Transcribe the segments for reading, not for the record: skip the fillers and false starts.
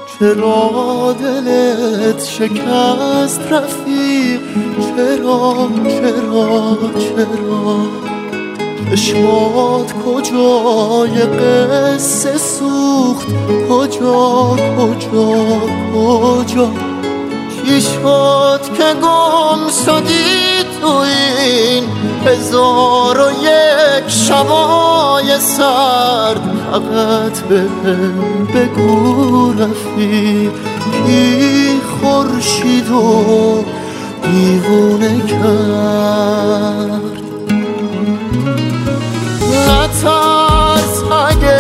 چرا دلت شکست رفیق؟ چرا چشمات کجای قصه سوخت؟ کجا چی شد که گم شدی تو این 1001 شبای سرد؟ فقط بهم بگو رفیق کی خورشیدو دیوونه کرد؟ نترس اگه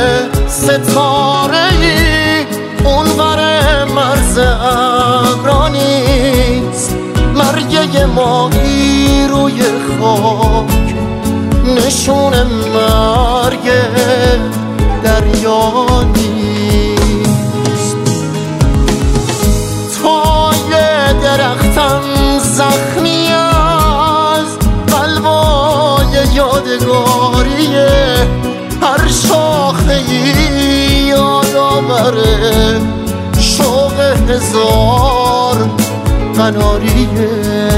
ستاره‌ای اونور مرز ابرا نیست، مرگه ماهی روی خاک نشون مرگ دریا نیست. پای درختم زخمی از قلبای یادگاریه، هر شاخه‌ای یادآوره شوق 1000 قناریه.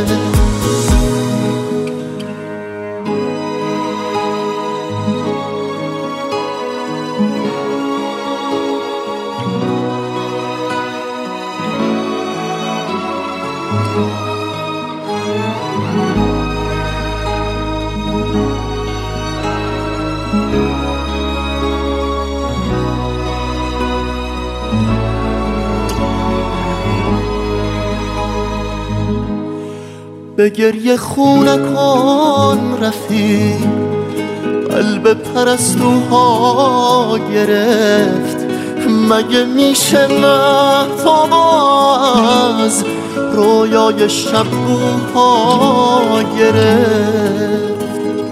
به گریه خونه کن رفیق، قلب پرستوها گرفت. مگه میشه مهتاب از رویای شبگوها گرفت؟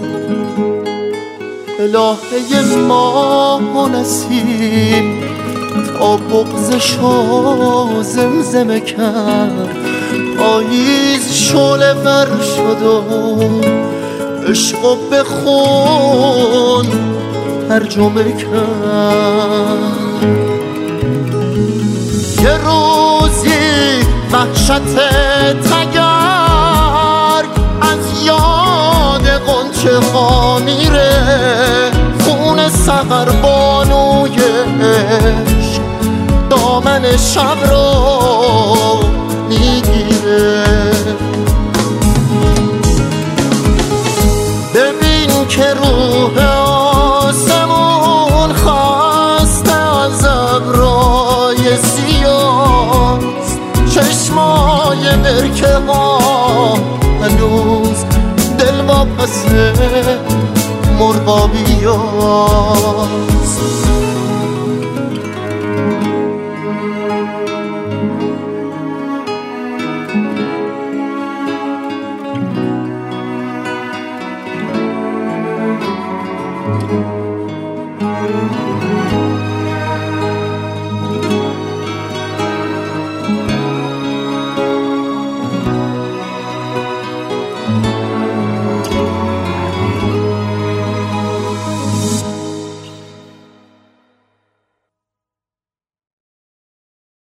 الهه ما و نسیم تا بغضشو زمزمه کرد. پاییز شعله ور شد و عشقو به خون ترجمه کرد. یه روزی وحشت تگرگ از یاد غنچه ها میره، خون سحر بانوی عشق دامن شب رو میگیره. ببین که روح آسمون خسته از ابرای سیاست، چشمای برکه ها هنوز دل واپس مرغابی هاست.